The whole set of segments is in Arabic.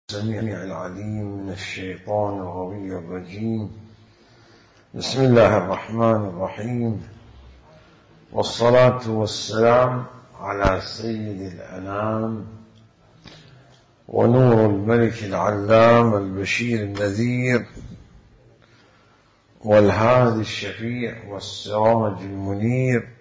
السميع العليم من الشيطان الغوي الرجيم. بسم الله الرحمن الرحيم، والصلاة والسلام على سيد الأنام ونور الملك العلام البشير النذير والهادي الشفيع والسراج المنير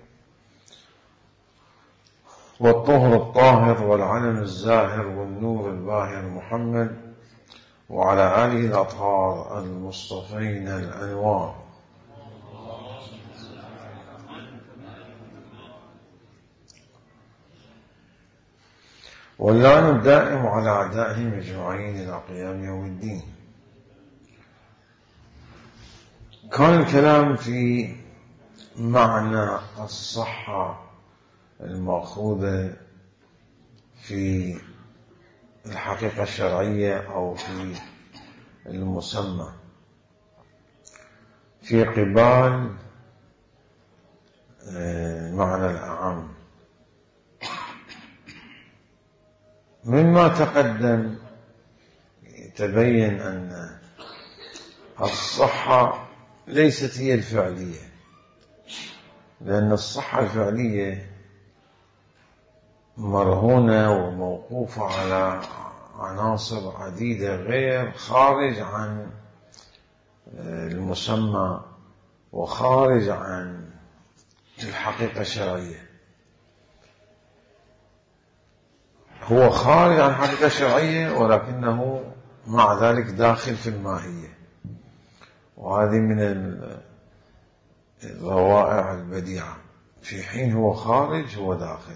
والطهر الطاهر والعلم الزاهر والنور الباهر محمد وعلى آله الأطهار المصطفين الأنوار. واللعن الدائم على أعدائهم أجمعين إلى قيام يوم الدين. كان الكلام في معنى الصحة المأخوذة في الحقيقة الشرعية أو في المسمى في قبال معنى الأعم. مما تقدم تبين أن الصحة ليست هي الفعلية، لأن الصحة الفعلية مرهونة وموقوفة على عناصر عديدة غير خارج عن المسمى وخارج عن الحقيقة الشرعية. هو خارج عن الحقيقة الشرعية ولكنه مع ذلك داخل في الماهية، وهذه من الروائع البديعة. في حين هو خارج هو داخل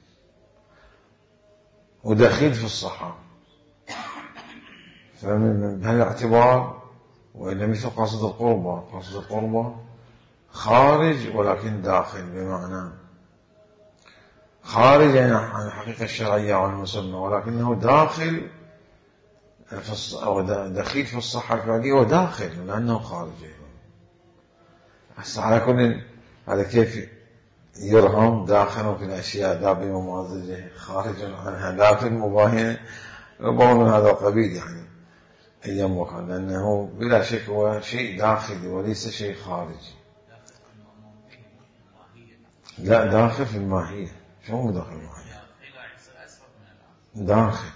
ودخيل في الصحة. فمن هالاعتبار وإلا مثل قصد القربة خارج ولكن داخل، بمعنى خارج يعني عن الحقيقة الشرعية وعن المسمى، ولكنه داخل أو دخيل في الصحة الفعلية وداخل لأنه خارج. على كل هذا كيف يرهم داخل في الأشياء لا بممازجه خارج عنها لا في المباهنة، ربما من هذا القبيل يعني أيام وكان، لأنه بلا شك هو شيء داخلي وليس شيء خارجي. لا، داخل في الماهية. شو مو داخل الماهية؟ داخل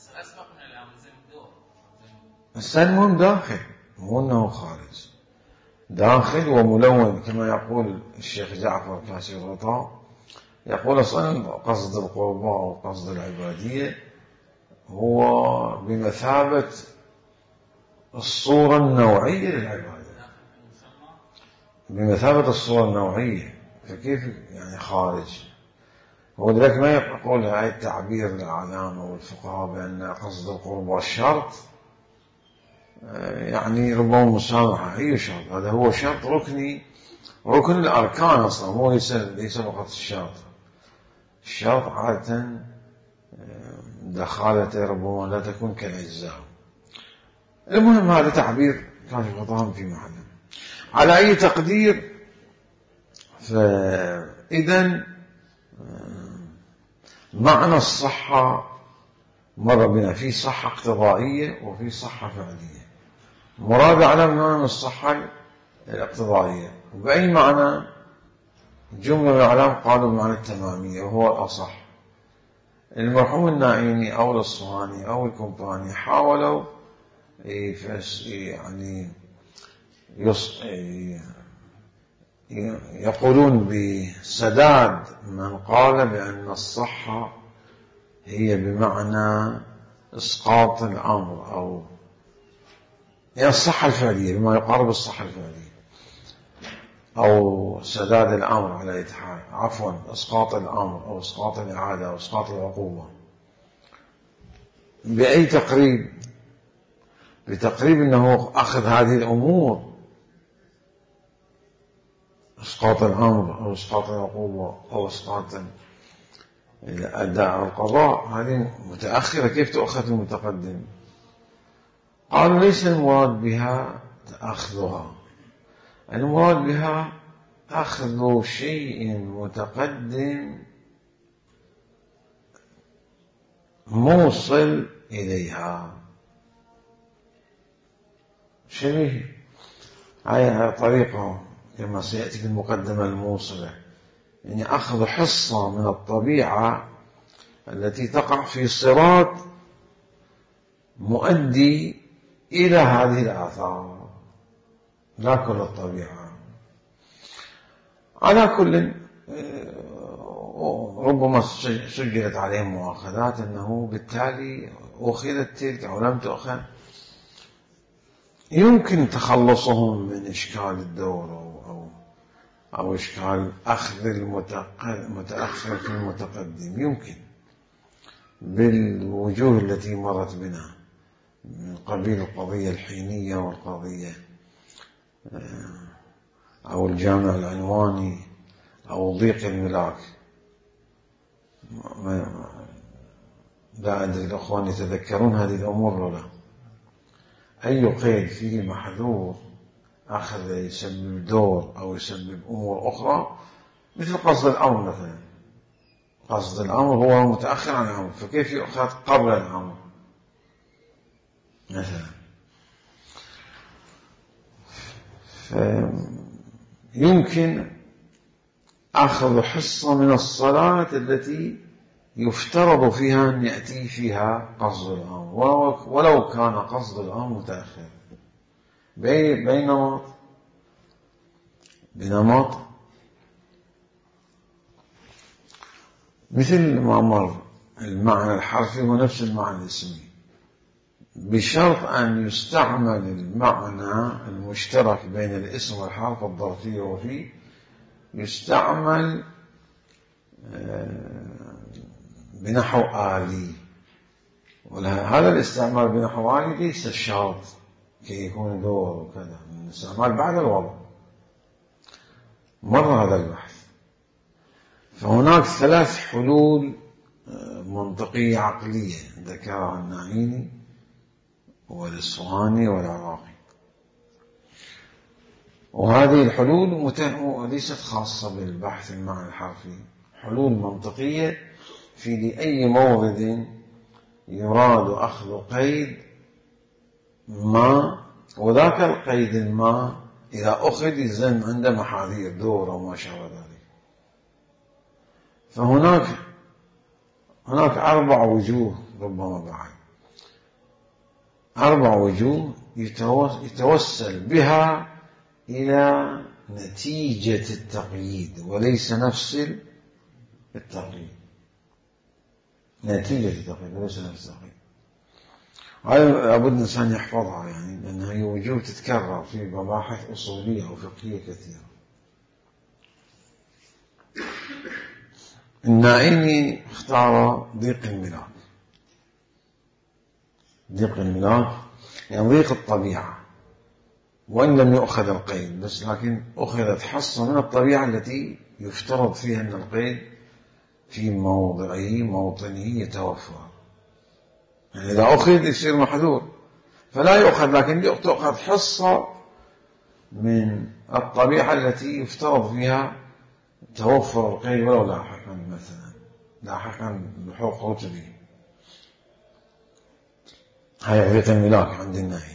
السلم داخل، مو أنه خارج. داخل وملون كما يقول الشيخ جعفر كاشف الغطاء، يقول أصلا قصد القربة أو قصد العبادية هو بمثابة الصورة النوعية للعبادة، بمثابة الصورة النوعية. فكيف يعني خارج؟ ولذلك ما يقول هاي التعبير للعلامة والفقهاء بأن قصد القربة الشرط، يعني ربما مسامحة. أي شرط؟ هذا هو شرط ركني، ركن الأركان أصلا، هو ليس فقط الشرط. الشرط عادة دخالته ربما لا تكون كالأجزاء. المهم هذا تعبير كاشف الغطاء في محله. على أي تقدير، فإذن معنى الصحة مر بنا في صحة اقتضائية وفي صحة فعلية. مراد على معنى الصحة الاقتضائية، وبأي معنى؟ جملة من العلام قالوا بمعنى التمامية وهو الأصح. المرحوم النائيني أو الأصفهاني أو الكومباني حاولوا يعني يقولون بسداد من قال بأن الصحة هي بمعنى إسقاط الأمر أو هي الصحة الفعلية بما يقارب الصحة الفعلية، أو سداد الأمر على إتحاد، عفوا إسقاط الأمر أو إسقاط الإعادة أو إسقاط العقوبة. بأي تقريب؟ بتقريب أنه أخذ هذه الأمور، إسقاط الأمر أو إسقاط العقوبة أو إسقاط الأداء والقضاء، هذه متأخرة، كيف تأخذ المتقدم؟ قالوا ليس المراد بها أخذها، المراد بها أخذ شيء متقدم موصل إليها. شبيه هاي طريقة كما سيأتي في المقدمة الموصلة، يعني أخذ حصة من الطبيعة التي تقع في صراط مؤدي إلى هذه الآثار، لا كل الطبيعة. على كل ربما سجلت عليهم مؤاخذات أنه بالتالي أخذت تلك أو لم تؤخذ. يمكن تخلصهم من إشكال الدور أو إشكال أخذ المتأخر في المتقدم، يمكن بالوجوه التي مرت بنا من قبيل القضية الحينية والقضية أو الجامع العنواني أو ضيق الملاك. لا أدري الأخوان يتذكرون هذه الأمور ولا؟ أي قيد فيه محذور أخذ يسبب دور أو يسبب أمور أخرى، مثل قصد الأمر مثلا. قصد الأمر هو متأخر عن الأمر، فكيف يؤخذ قبل الأمر مثلا؟ يمكن أخذ حصة من الصلاة التي يفترض فيها أن يأتي فيها قصد الأمر، ولو كان قصد الأمر متأخر، بنمط مثل ما مر. المعنى الحرفي هو نفس المعنى الاسمي، بشرط أن يستعمل المعنى المشترك بين الاسم والحرف الظرفية، وفيه يستعمل بنحو آلي. وهذا الاستعمال بنحو آلي ليس شرط كي يكون دور وكذا، الاستعمال بعد الوضع. مر هذا البحث. فهناك 3 حلول منطقية عقلية ذكرها النعيني والإصفهاني والعراقي، وهذه الحلول ليست خاصة بالبحث المعنى الحرفي، حلول منطقية في لأي مورد يراد أخذ قيد ما، وذاك القيد ما إذا أخذ يلزم عنده محاذير دور أو ما شابه ذلك. فهناك 4 وجوه، ربما بعد 4 وجوه يتوسل بها إلى نتيجة التقييد وليس نفس التقييد. نتيجة التقييد وليس نفس التقييد. هذا لابد الإنسان يحفظها، يعني لأنها هي وجوه تتكرر في مباحث أصولية أو فقهية كثيرة. النائمي اختار ضيق الملاك. ضيق الملاك يعني ضيق الطبيعة، وإن لم يؤخذ القيد، بس لكن أخذت حصة من الطبيعة التي يفترض فيها أن القيد في موطنه يتوفر. يعني إذا أخذ يصير محذور، فلا يؤخذ، لكن تؤخذ حصة من الطبيعة التي يفترض فيها توفر القيد ولو لاحقا، مثلا لاحقا بحق رتبه. هاي ضيق الملاك عند الناهي.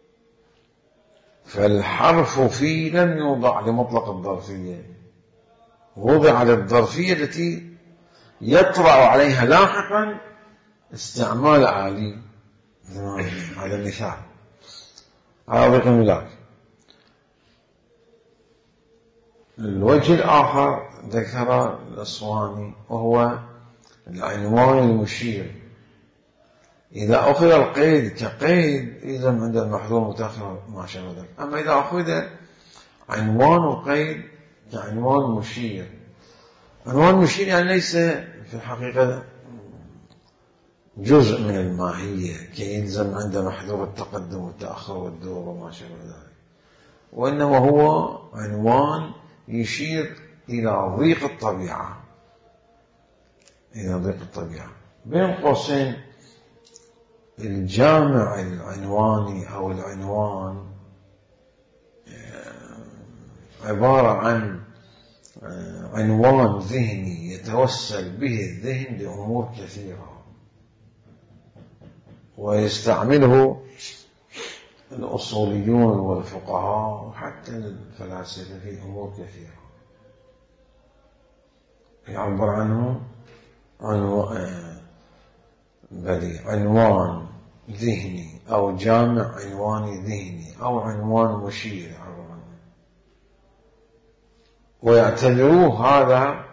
فالحرف فيه لم يوضع لمطلق الظرفية، وضع للظرفية التي يطرأ عليها لاحقا استعمال آلي. هذا المثال على ضيق الملاك. الوجه الآخر ذكر الأصفهاني وهو العنوان المشير. إذا أخذ القيد كقيد إذا عند المحذور متأخر ما شابه ذلك. أما إذا أخذ عنوان القيد كعنوان مشير، عنوان مشير يعني ليس في الحقيقة جزء من الماهية كي يلزم عند محذور التقدم والتأخر والدور وما شابه ذلك، وإنما هو عنوان يشير إلى ضيق الطبيعة، إلى ضيق الطبيعة. بين قوسين الجامع العنواني أو العنوان عبارة عن عنوان ذهني يتوسل به الذهن لأمور كثيرة، ويستعمله الأصوليون والفقهاء وحتى الفلاسفة في أمور كثيرة يعبر عنه عنوان ذهني أو جامع عنواني ذهني أو عنوان مشير يعبر عنه، ويعتبروه هذا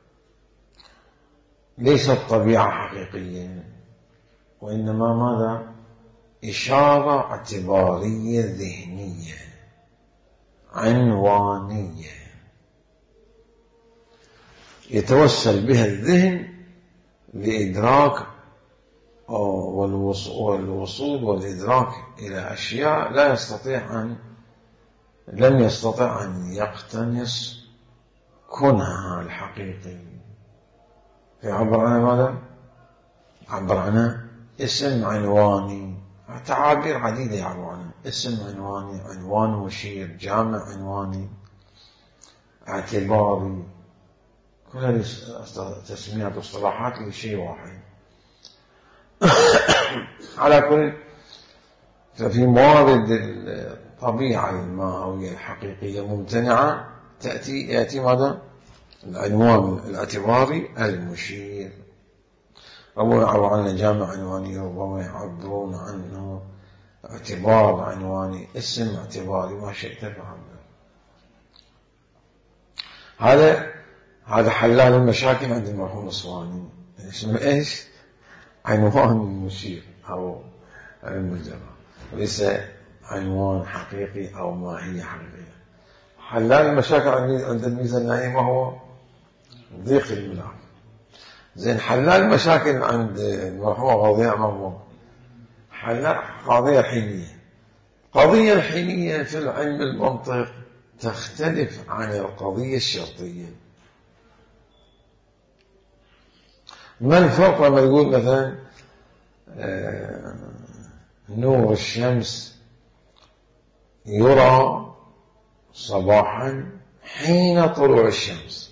ليست طبيعة حقيقية، وإنما ماذا؟ إشارة اعتبارية ذهنية عنوانية يتوسل بها الذهن لإدراك والوصول والإدراك إلى أشياء لم يستطيع أن يقتنص كنها الحقيقي. فيعبر عنه ماذا؟ عبر عنه اسم عنواني، تعابير عديدة يعبر عنه، اسم عنواني، عنوان مشير، جامع عنواني، اعتباري، كل هذه تسميات واصطلاحات لشيء واحد. على كل، ففي موارد الطبيعة الماوية الحقيقية ممتنعة يأتي ماذا؟ العنوان الاعتباري المشير. ربما يعبر عنه جامع عنواني، ربما يعبرون عنه اعتبار عنواني، اسم اعتباري، ما شئت فعبر. هذا حلال المشاكل عند المرحوم الأسواني، اسمه ايش؟ عنوان مشير أو المجرد، وليس عنوان حقيقي أو ماهية حقيقية. حلال المشاكل عند الميزة النائمة هو ضيق الملاك. زين، حلال المشاكل عند المرحوم غضياء مغمور حلال قضية الحينية. القضية الحينية في العلم المنطق تختلف عن القضية الشرطية. ما الفرق لما يقول مثلا نور الشمس يرى صباحا حين طلوع الشمس،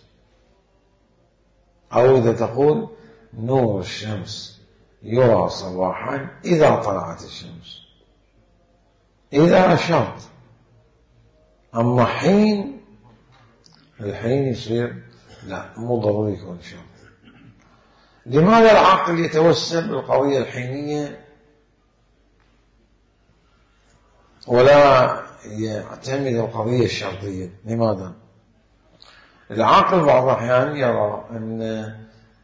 أو إذا تقول نور الشمس يرى صباحا إذا طلعت الشمس، إذا شرط، أما الحين يصير لا، مو ضروري يكون شرط. لماذا العقل يتوسل بالقضية الحينية ولا يعتمد القضية الشرطية؟ لماذا؟ العقل بعض الأحيان يرى أن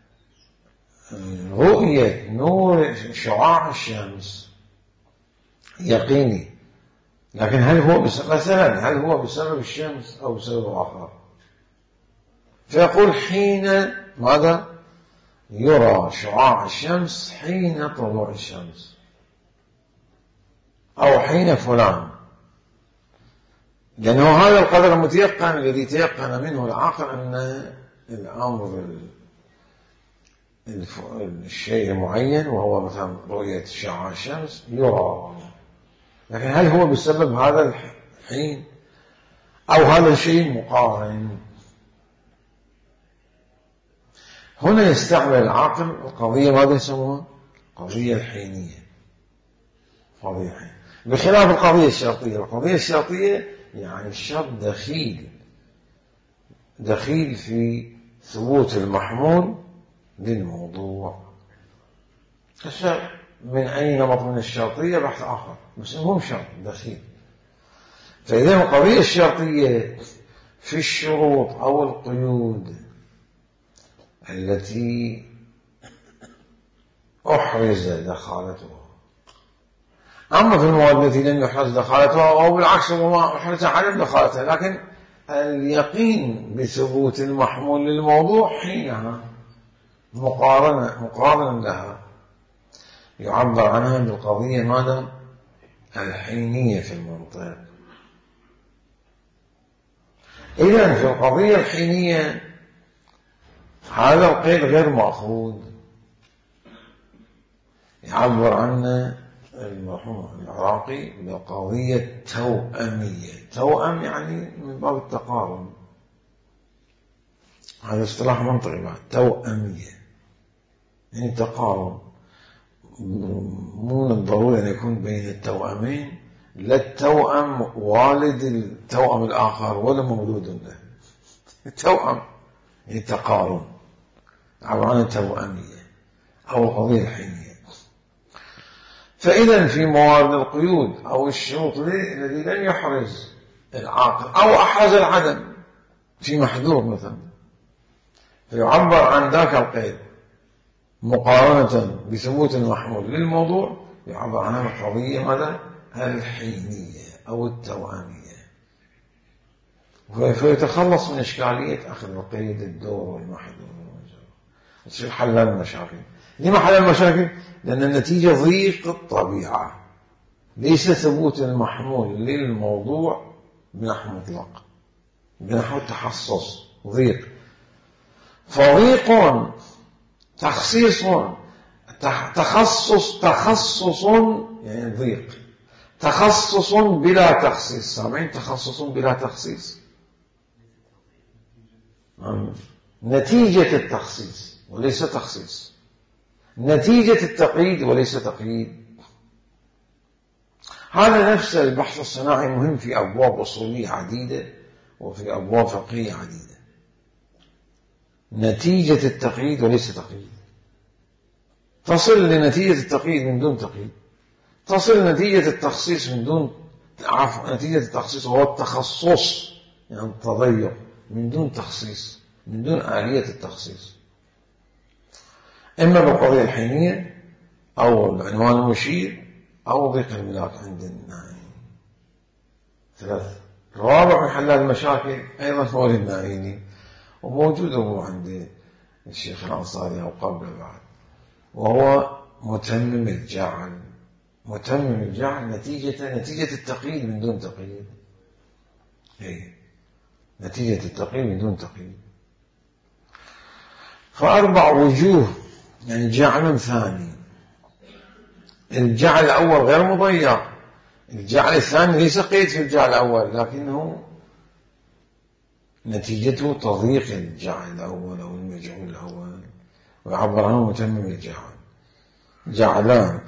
رؤية نور شعاع الشمس يقيني، لكن هل هو بسبب الشمس أو بسبب آخر؟ فيقول حين ماذا؟ يرى شعاع الشمس حين طلوع الشمس أو حين فلان، لأنه هذا القدر المتيقن الذي تيقن منه العقل أن الأمر الشيء المعين، وهو مثلا رؤية شعاع الشمس، يرى. لكن هل هو بسبب هذا الحين أو هذا الشيء مقارن؟ هنا يستعمل العقل القضية ماذا يسموها؟ القضية الحينية، بخلاف القضية الشرطية. القضية الشرطية يعني الشرط دخيل في ثبوت المحمول للموضوع. من أي نمط من الشرطية بحث آخر، بس هم شرط دخيل. فإذا القضية الشرطية في الشروط أو القيود التي أحرز دخالتها، أما في المواد التي لم يحرز دخالتها أو بالعكس وما أحرز عدم دخالتها، لكن اليقين بثبوت المحمول للموضوع حينها مقارنة لها، يعبر عنها بالقضية ماذا؟ الحينية في المنطق. إذن في القضية الحينية هذا القيد غير مأخوذ، يعبر عنه المرحوم العراقي بالقضية توأمية. توأم يعني من باب التقارب، هذا اصطلاح منطقي بعد. توأمية يعني تقارب، مو من الضروري أن يكون بين التوأمين لا التوأم والد التوأم الآخر ولا مولود له. التوأم يعني تقارن، عبارة توأمية أو القضية الحينية. فإذا في موارد القيود أو الشروط الذي لم يحرز العاقل أو أحرز العدم في محذور مثلا، فيعبر عن ذاك القيد مقارنة بثبوت المحمول للموضوع، يعبر عنها القضية ماذا؟ الحينية أو التوأمية، فيتخلص من إشكالية أخذ القيد الدور والمحذور، يصير حل المشاكل. لما حل المشاكل؟ لأن النتيجة ضيق الطبيعة، ليس ثبوت المحمول للموضوع بنحو مطلق، بنحو التخصص ضيق. فضيق تخصيص، تخصص يعني ضيق، تخصص بلا تخصيص. سامعين؟ تخصص بلا تخصيص، نتيجة التخصيص وليس تخصيص، نتيجة التقييد وليس تقييد. هذا نفس البحث الصناعي مهم في أبواب أصولية عديدة وفي أبواب فقهية عديدة. نتيجة التقييد وليس تقييد، تصل لنتيجة التقييد من دون تقييد، تصل نتيجة التخصيص من دون نتيجة التخصيص هو التخصص، يعني التضيق، من دون تخصيص، من دون آلية التخصيص، إما بالقضية الحينية أو العنوان المشير أو ضيق الملاك عند النائين. ثلاثة. الرابع من حل المشاكل أيضا هو للنائين، وموجود هو عند الشيخ الأنصاري أو قبل بعد، وهو متمم الجعل. متمم الجعل نتيجة التقييد من دون تقييد، نتيجة التقييد من دون تقييد. فأربع وجوه يعني جعل ثاني. الجعل الأول غير مضيق، الجعل الثاني ليس قيد في الجعل الأول، لكنه نتيجته تضييق الجعل الأول أو المجعول الأول، ويعبر عنه متمم الجعل. جعلان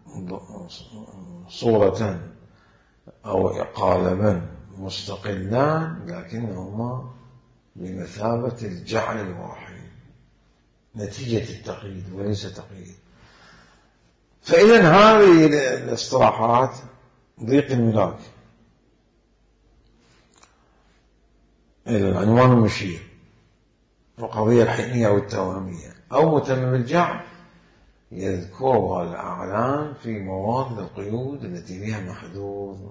صورة أو قالبا مستقلان، لكنهما بمثابة الجعل الواحد، نتيجة التقييد وليس تقييد. فإذا هذه الاصطلاحات ضيق الملاك، العنوان المشير، القضية الحينية أو التوامية أو متمم الجعل، يذكرها الأعلام في مواد القيود التي فيها محذور،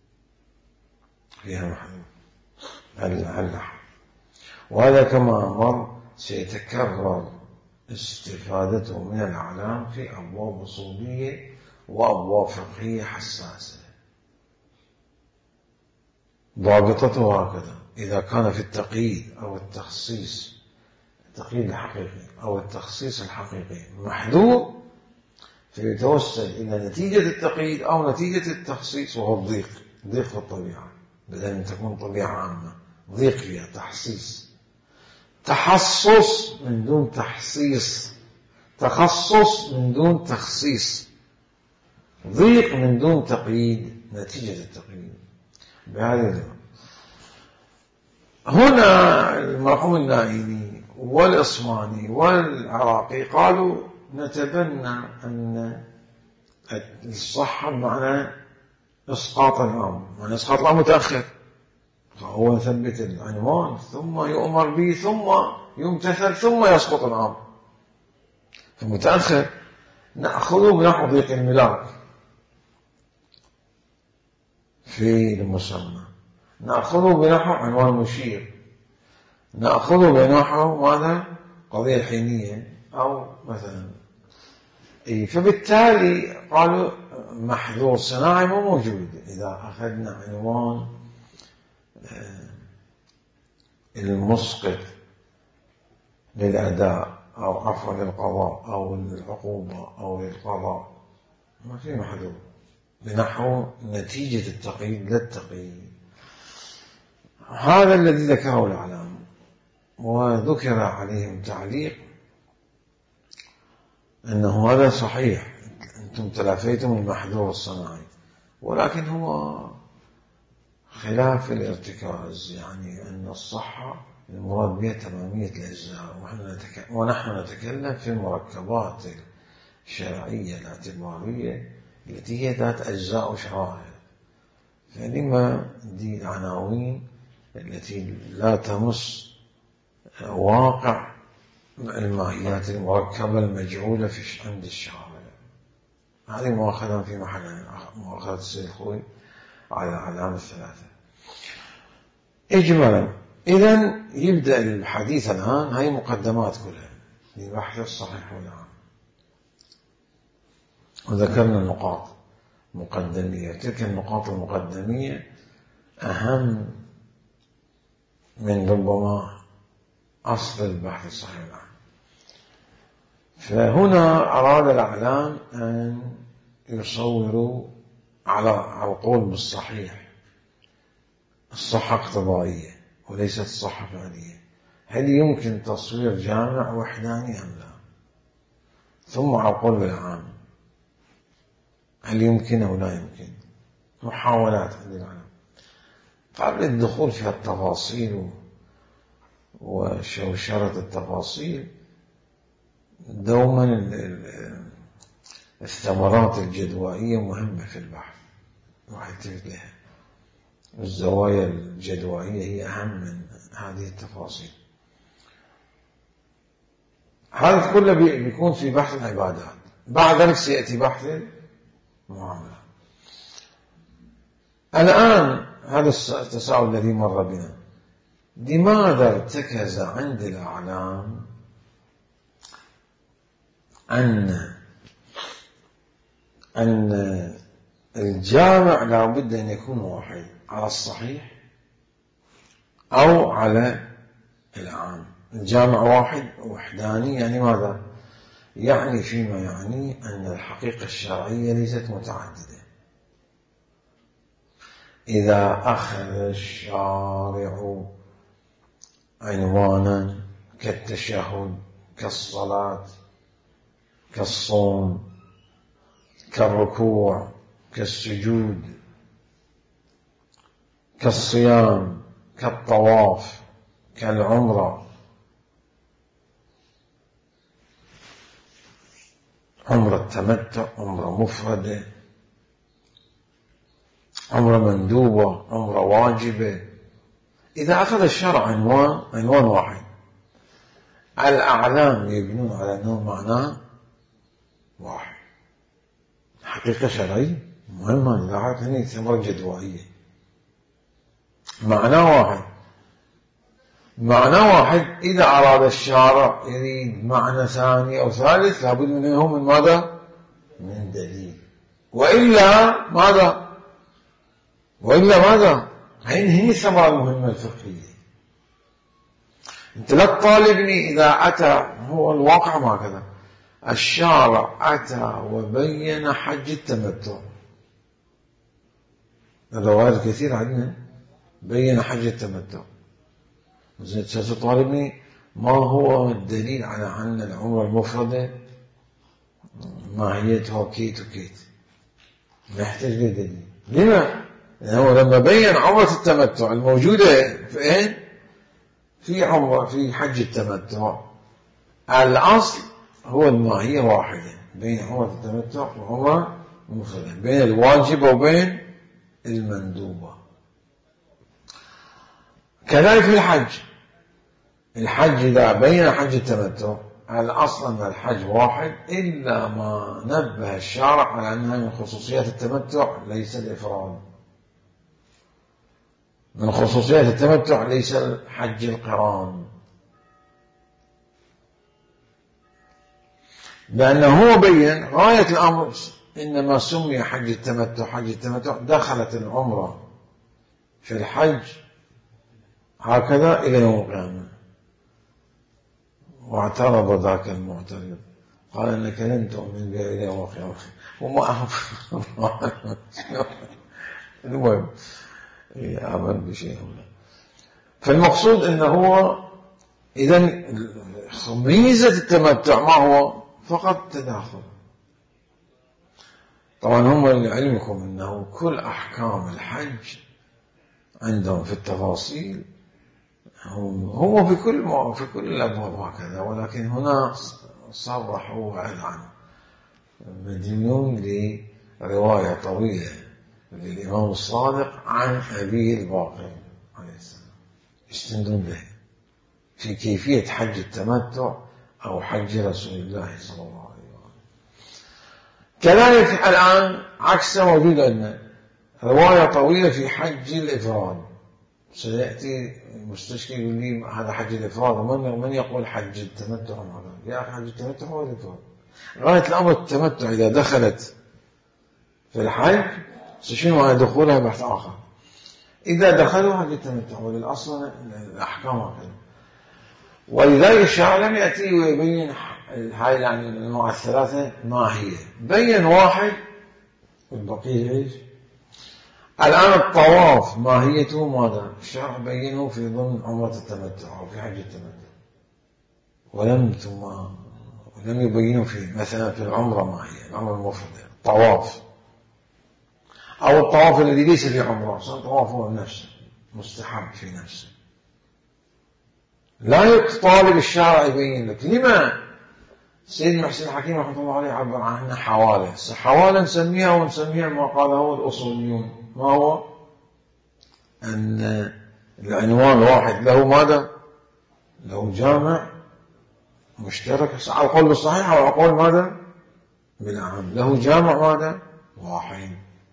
اللحن. وهذا كما مر سيتكرر استفادته من الأعلام في أبواب أصولية وأبواب فقهية حساسة. ضابطته هكذا: إذا كان في التقييد أو التخصيص، التقييد الحقيقي أو التخصيص الحقيقي محذور، فيتوسل إلى نتيجة التقييد أو نتيجة التخصيص، وهو الضيق، ضيق في الطبيعة، بدل أن تكون طبيعة عامة، ضيق فيها، تحصيص، تخصص من دون تحصيص، تخصص من دون تخصيص، ضيق من دون تقييد، نتيجة التقييد. بهذه هنا المرحوم النائمي والإصماني والعراقي قالوا نتبنى أن الصحة بمعنى إسقاط الأمر، معنى إسقاط الأمر متأخر، فهو يثبت العنوان ثم يؤمر به ثم يمتثل ثم يسقط الأمر، فمتأخر. نأخذه بنحو ضيق الملاك في المسمى، نأخذه بنحو عنوان مشير، نأخذه بنحو ماذا؟ قضية الحينية أو مثلا فبالتالي قالوا محذور صناعي مو موجود. إذا أخذنا عنوان المسقط للأداء أو عفوا للقضاء أو العقوبة أو للقضاء، ما في محذور بنحو نتيجة التقييد لا التقييد. هذا الذي ذكره الأعلام، وذكر عليهم تعليق أنه هذا صحيح، أنتم تلافيتم المحذور الصناعي، ولكن هو خلاف الارتكاز، يعني أن الصحة المراد بها تمامية الأجزاء، ونحن نتكلم في المركبات الشرعية الاعتبارية التي هي ذات أجزاء وشرائع. فلما دي العناوين التي لا تمس واقع الماهيات المركبة المجعولة في عند الشارع. هذه مؤاخذة في محل مؤاخذة السيد الخوي على الأعلام الثلاثة. إجمالا إذن يبدأ الحديث الآن، هاي مقدمات كلها لبحث الصحيح والعام، وذكرنا النقاط مقدمية. تلك النقاط المقدمية أهم من ربما أصل البحث الصحيح والعام. فهنا أراد الأعلام أن يصوروا على القول بالصحيح الصحة اقتضائية وليست الصحة فعلية. هل يمكن تصوير جامع وحداني أم لا؟ ثم على القول بالعام، هل يمكن أو لا يمكن؟ محاولات عند العلم. قبل الدخول في التفاصيل وشوشرة التفاصيل، دوما الثمرات الجدوائية مهمة في البحث، وحتفت لها. الزوايا الجدوائية هي أهم من هذه التفاصيل. هذا كله بيكون في بحث العبادات. بعد ذلك سيأتي بحث المعاملة. الآن هذا التساؤل الذي مر بنا، لماذا ارتكز عند الأعلام أن الجامع لا بد أن يكون واحد، على الصحيح أو على العام؟ الجامع واحد وحداني، يعني ماذا؟ يعني فيما يعني أن الحقيقة الشرعية ليست متعددة. إذا أخذ الشارع عنوانا كالتشهد، كالصلاة، كالصوم، كالركوع، كالسجود، كالصيام، كالطواف، كالعمرة، عمرة تمتع، عمرة مفردة، عمرة مندوبة، عمرة واجبة. إذا أخذ الشرع عنوان واحد، الأعلام يبنون على أنه معناه واحد. حقيقة شرعية مهمة، لاحظت هنا ثمرة جدوائية. معناه واحد. إذا أراد الشارع يريد معنى ثاني أو ثالث، لابد منه من ماذا؟ من دليل. وإلا ماذا؟ هي الثمرة المهمة الفقهية. أنت لا تطالبني إذا أتى، هو الواقع ما كذا، الشارع أتى وبين حج التمتع، الروايات كثير عندنا بين حج التمتع. ستطالبني ما هو الدليل على أن العمرة المفردة ماهيتها كيت وكيت؟ لا يحتاج لي دليل. لما؟ لأنه لما بين عمرة التمتع الموجودة في عمرة في حج التمتع، الأصل هو الماهية واحدة بين عمرة التمتع وعمرة المفردة، بين الواجبة وبين المندوبة. كذلك في الحج إذا بين حج التمتع، الأصل أن الحج واحد، إلا ما نبه الشارع على أنها من خصوصيات التمتع ليس الإفراد. من خصوصيات التمتع ليس الحج القران، لأنه هو بين غاية الأمر. إنما سمي حج التمتع دخلت العمرة في الحج هكذا إلى يوم القيامة. واعترض ذاك المعترض، قال إنك لن تؤمن بها إلى يوم القيامة وما أعرف. المهم آمن بشيء. فالمقصود إنه هو إذن ميزة التمتع ما هو؟ فقط تداخل. طبعا هم لعلمكم أنه كل أحكام الحج عندهم في التفاصيل هو في كل الأبواب هكذا، ولكن هنا صرحوا عنه مدينون لرواية طويلة للإمام الصادق عن أبي الباقر عليه السلام يستندون به في كيفية حج التمتع أو حج رسول الله صلى الله عليه وسلم. كذلك الآن عكس موجود عندنا رواية طويلة في حج الإفراد. سيأتي مستشكل يقول لي هذا حج الإفراد، ومن يقول حج التمتع؟ يا أخي حج التمتع هو الإفراد. غاية الأمر التمتع إذا دخلت في الحج شنو على دخولها بحث آخر. إذا دخلوا حج التمتع وللأصل الأحكام هكذا. ولذلك الشارع لم يأتي ويبين هاي يعني الأنواع الثلاثة ما هي، بين واحد والبقية ايش؟ الآن الطواف ماهيته ماذا؟ الشارع بينه في ضمن عمرة التمتع أو في حج التمتع، ولم يبينوا في مثلا في العمرة ما هي العمرة المفردة الطواف أو الطواف الذي ليس في عمرة، طواف هو نفسه مستحب في نفسه. لا يطالب الشارع يبين لك. لما سيد محسن الحكيم رحمه الله عليه عبر عنها حوالة. حوالة نسميها ونسميها ما قاله هو الأصوليون. ما هو؟ أن العنوان واحد له ماذا؟ له جامع مشترك على القول بالصحيح أو على القول ماذا؟ بالعام. له جامع ماذا؟ واحد.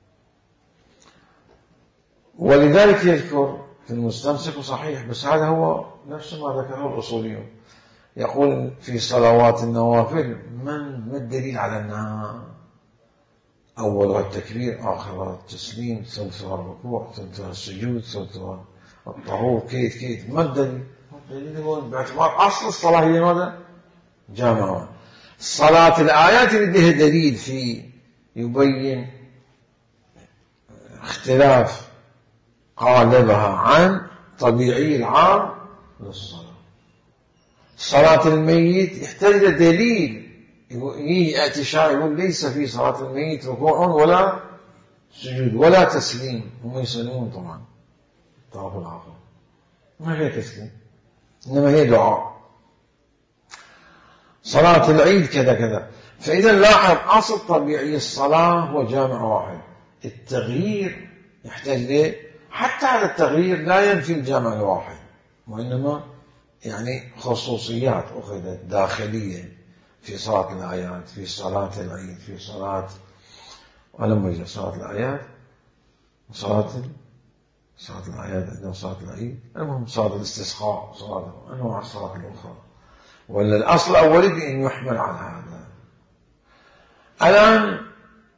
ولذلك يذكر في المستمسك صحيح، بس هذا هو نفس ما ذكره الأصوليون. يقول في صلوات النوافل ما الدليل على أنها أولها التكبير آخرها التسليم ثلثها الركوع ثلثها السجود ثلثها الطهور كيت ما الدليل؟ الدليل هو باعتبار أصل الصلاة هي ماذا؟ جامعة. صلاة الآيات اللي لها دليل في يبين اختلاف قالبها عن طبيعي العام للصلاة. صلاة الميت يحتاج دليل يأتي شاعر يقول ليس في صلاة الميت ركوع ولا سجود ولا تسليم. هم يسلمون طبعا الطرف الآخر ما هي تسليم إنما هي دعاء. صلاة العيد كذا كذا. فإذا لاحظ أصل طبيعي الصلاة هو جامع واحد. التغيير يحتاج ليه؟ حتى هذا التغيير لا ينفي الجامع الواحد، وإنما يعني خصوصيات أخذت داخلية في صلاة الآيات، في صلاة العيد، في صلاة ولم يجد صلاة الآيات وصلاة الآيات عندنا صلاة العيد، المهم صلاة الاستسقاء، صلاة أنواع الصلاة الأخرى. ولا الأصل الأولي أن يحمل على هذا. الآن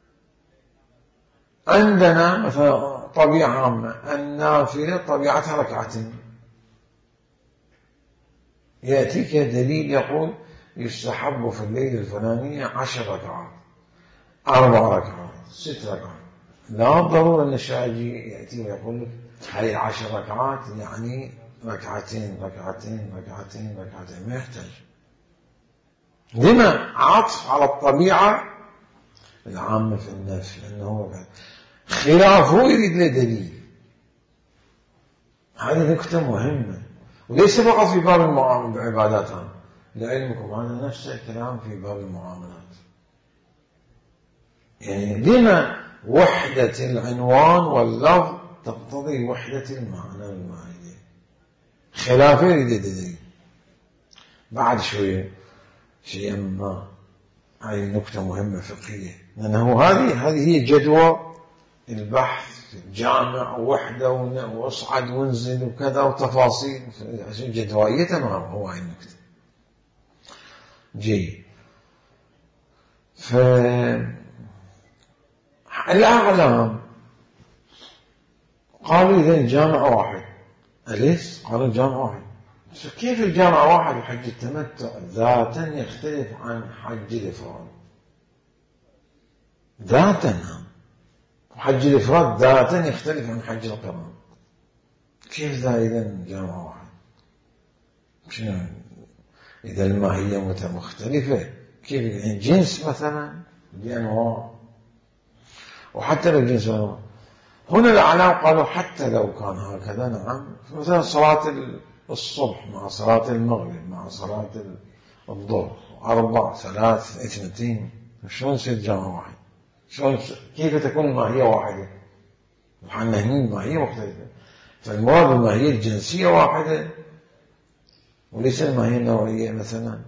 عندنا مثلا طبيعة عامة النافلة طبيعتها ركعتين. يأتيك دليل يقول يستحب في الليل الفلانية 10 ركعات 4 ركعات 6 ركعات. لا ضرورة أن الشاعجي يأتي ويقول لك هاي 10 ركعات يعني ركعتين ما يحتاج. لما؟ عطف على الطبيعة العامة في النفس، لأنه خلافه يريد له دليل. هذه نكتة مهمة، وليس فقط في باب العبادات. لعلمكم هذا نفس الكلام في باب المعاملات. يعني لما وحدة العنوان واللفظ تقتضي وحدة المعنى المعنى. خلافه يريد دليل. بعد شوية شيئا ما هذه نكتة مهمة فقهية، لأنه هذه هي جدوى البحث جامع وحدة واصعد وانزل وكذا وتفاصيل جدوائية تمام. هو هاي النكتة جيد. فالأعلام قالوا إذا الجامع واحد. أليس؟ قالوا الجامع واحد. كيف الجامع واحد وحج التمتع ذاتا يختلف عن حج الإفراد ذاتا، وحج الإفراد ذاتا يختلف عن حج القران. كيف ذا إذا جامع واحد؟ شنو إذا الماهية مختلفة؟ كيف يعني جنس مثلا بأنواع وحتى لو جنس ونوع. هنا الأعلام قالوا حتى لو كان هكذا نعم. مثلا صلاة الصبح مع صلاة المغرب مع صلاة الظهر 4 3 2 شلون يصير جامع واحد؟ شلون كيف تكون الماهية واحدة؟ وحنا هنا الماهية مختلفة. فالمراد الماهية الجنسية واحدة وليس الماهية النوعية مثلا،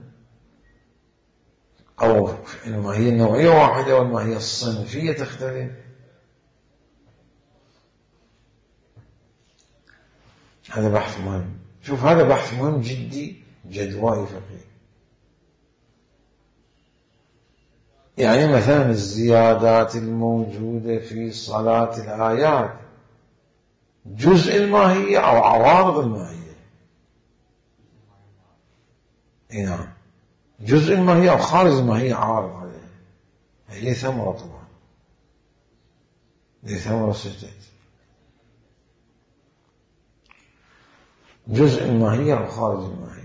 أو الماهية النوعية واحدة والماهية الصنفية تختلف. هذا بحث مهم. شوف هذا بحث مهم جدي جدوائي فقهي. يعني مثلا الزيادات الموجودة في صلاة الآيات جزء الماهية أو عوارض الماهية. نعم جزء الماهية أو خارج الماهية عارض عليها. هي ثمرة طبعا، هي ثمرة ستة جزء الماهية أو خارج الماهية.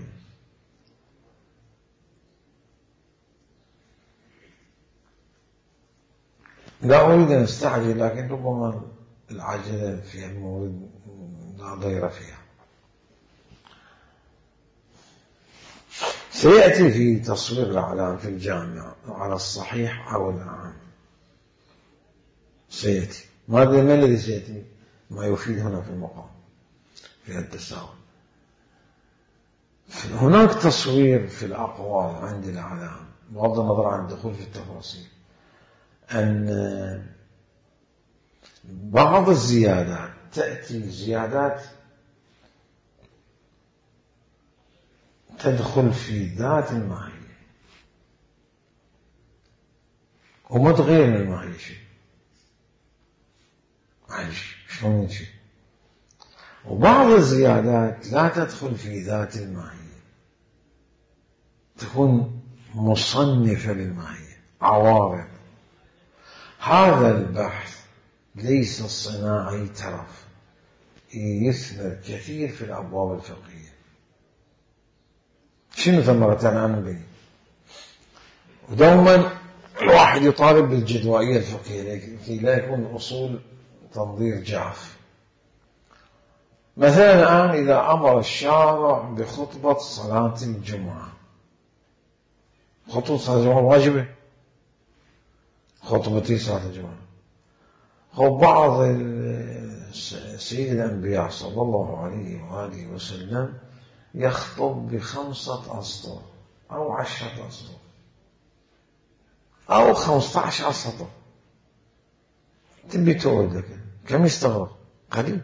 لا أريد أن أستعجل، لكن ربما العجلة في المورد لا ضير فيها. سيأتي في تصوير الأعلام في الجامعة على الصحيح أو الأعم. سيأتي ما الذي سيأتي؟ ما يفيد هنا في المقام في التساؤل. هناك تصوير في الأقوال عند الأعلام بغض النظر عن الدخول في التفاصيل، أن بعض الزيادات تأتي زيادات تدخل في ذات الماهية وما تغير من الماهية شيء. شلون شيء؟ وبعض الزيادات لا تدخل في ذات الماهية، تكون مصنفة للماهية، عوارض. هذا البحث ليس صناعي ترف، يثمر كثير في الأبواب الفقهية. شنو ثمرة الآن به؟ ودوما الواحد يطالب بالجدوائية الفقهية لكي لا يكون أصول تنظير جاف. مثلا الآن إذا أمر الشارع بخطبة صلاة الجمعة، خطبة صلاة الجمعة واجبة، خطبتي صلاة الجمعة. بعض سيد الأنبياء صلى الله عليه وآله وسلم يخطب ب5 أسطر أو 10 أسطر أو 15 سطر. تبي تقول لك كم يستغرق؟ قليل.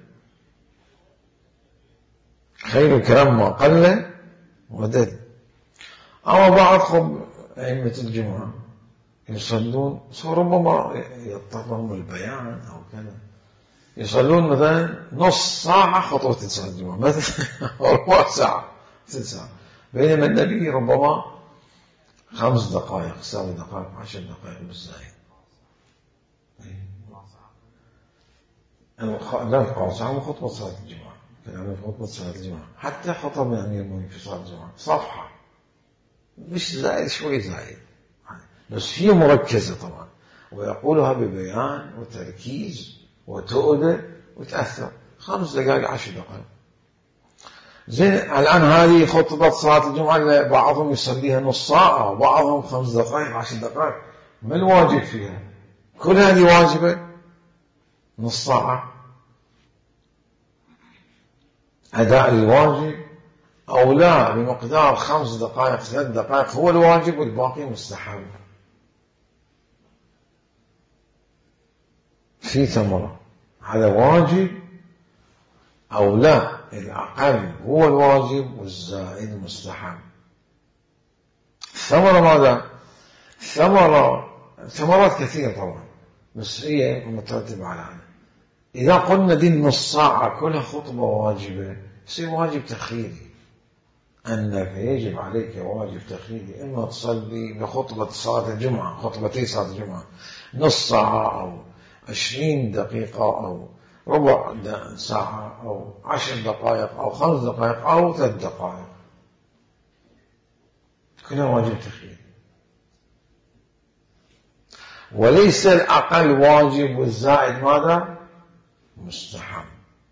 خير الكلام ما قل ودل. أما بعض أئمة الجمعة يصلون ربما يضطرهم البيان أو كذا، يصلون مثلا نص ساعة خطوة صلاة الجمعة مثلا ربع ساعة 6 ساعات، بينما النبي ربما 5 دقائق 7 دقائق 10 دقائق بالزايد. لا قال ساعة خطبة صلاة الجمعة، كلام خطبة صلاة الجمعة حتى خطب أمير المؤمنين في صلاة الجمعة صفحة مش زائد، شوي زائد، بس هي مركزة طبعا، ويقولها ببيان وتركيز وتؤدى وتأثر. 5 دقائق 10 دقائق. زين الآن هذه خطبة صلاة الجمعة بعضهم يصليها نص ساعة وبعضهم 5 دقائق 10 دقائق. ما الواجب فيها؟ كل هذه واجبة نص ساعة أداء الواجب، أو لا بمقدار 5 دقائق 3 دقائق هو الواجب والباقي مستحب. في ثمرة هذا واجب أو لا، الأقل هو الواجب والزائد مستحب. ثمرة ماذا؟ ثمرات كثيرة طبعا، بس هي مترتبة على هذا. إذا قلنا دي النص ساعة كلها خطبة واجبة يصير واجب تخييري، أنك يجب عليك واجب تخييري، إما تصلي بخطبة صلاة الجمعة خطبتي صلاة الجمعة نص ساعة أو 20 دقيقة أو ربع ساعة أو 10 دقائق أو 5 دقائق أو 3 دقائق، كلها واجب تخييري. وليس الأقل واجب والزائد ماذا؟ مستحب.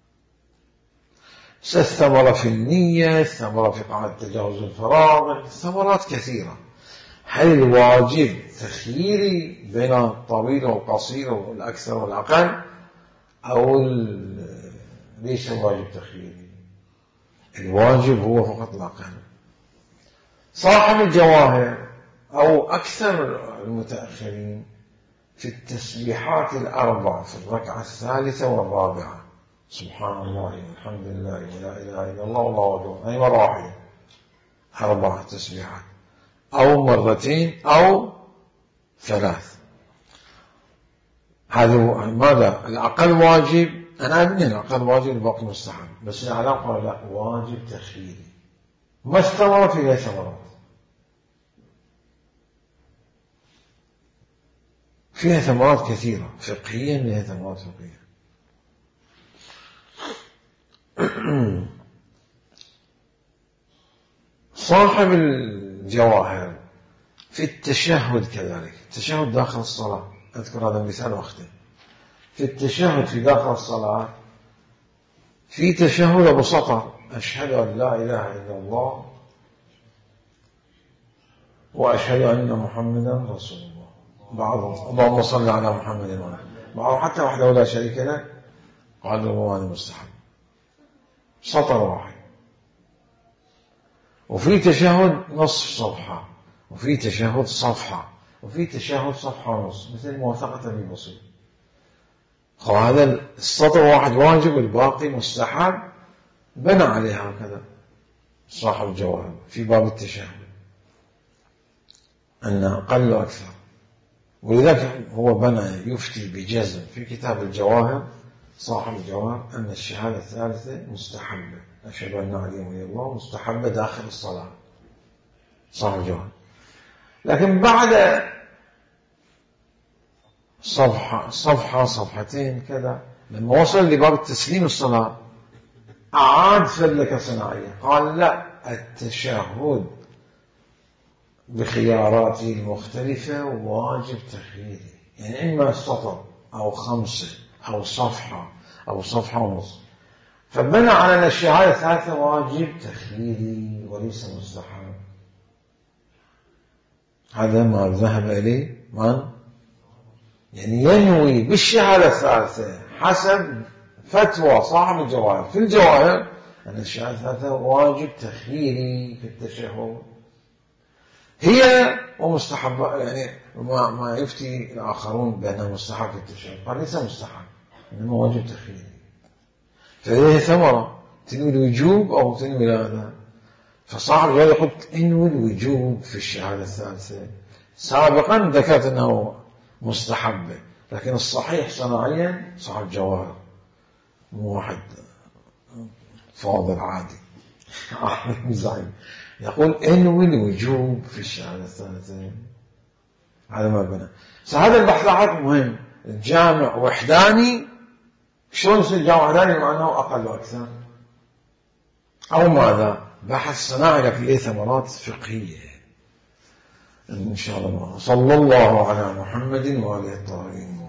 الثمرة في النية، الثمرة في قاعدة تجاوز الفراغ، الثمرات كثيرة. هل الواجب تخييري بين الطويل والقصير والأكثر والأقل، أو ليس الواجب تخييري؟ الواجب هو فقط الأقل. صاحب الجواهر أو أكثر المتأخرين في التسبيحات الأربع في الركعة الثالثة والرابعة، سبحان الله والحمد لله ولا إله إلا الله والله أكبر، أي مرة واحدة، 4 تسبيحات، أو مرتين أو 3. هذا ماذا؟ الأقل واجب. أنا أبني الأقل واجب الباقي مستحب، بس العلاقة لا، واجب تخييري. ما الثمرة؟ فيها ثمرات، فيها ثمرات كثيرة فقهيا، لها ثمرات فقهية. صاحب الجواهر في التشهد كذلك، التشهد داخل الصلاة، أذكر هذا المثال وأختم. في التشهد في داخل الصلاة في تشهد أبو سطر، أشهد أن لا إله إلا الله وأشهد أن محمدا رسول الله، بعض اللهم صل على محمد وعلى بعض حتى وحده لا شريك له، قال له هذا مستحب، سطر واحد. وفي تشهد نصف صفحة، وفي تشهد صفحة، وفي تشهد صفحة ونصف، مثل موافقة بالبسيط. هذا السطر واحد واجب والباقي مستحب، بنى عليها هكذا صاحب الجواهر في باب التشهد أن أقل وأكثر. ولذلك هو بنى يفتي بجزم في كتاب الجواهر صاحب الجواهر أن الشهادة الثالثة مستحبة، أشهد أن لا إله إلا الله، مستحبة داخل الصلاة صاحب الجواهر. لكن بعد صفحة صفحتين كذا، لما وصل لباب التسليم الصلاة أعاد فلك صناعية، قال لا، التشهد بخياراته المختلفة واجب تخييري، يعني إما سطر أو 5 أو صفحة أو صفحة ونصف. فبنى على أن الشهادة الثالثة واجب تخييري وليس مستحب. هذا ما ذهب إليه من؟ يعني ينوي بالشهادة الثالثة حسب فتوى صاحب الجواهر في الجواهر أن الشهادة الثالثة واجب تخييري في التشهد، هي ومستحب. يعني ما يفتي الآخرون بأنه مستحب في التشهد، قال ليس مستحب، إنما واجب تخييري. فهذه ثمرة، تنوي الوجوب أو تنوي هذا. فصاحب الجواهر يقول انوي الوجوب في الشهادة الثالثة. سابقا ذكرت أنه مستحبة، لكن الصحيح صناعيا صاحب الجواهر مو واحد فاضل عادي زعيم يقول انوي الوجوب في الشهادة الثالثة. هذا ما بنى. هذا البحث لاحظ مهم. الجامع وحداني، شلون يصير جامع وحداني معناه أقل وأكثر؟ أو ماذا؟ بحث صناعي لكن له ثمرات فقهية إن شاء الله. صلى الله على محمد وآله الطاهرين.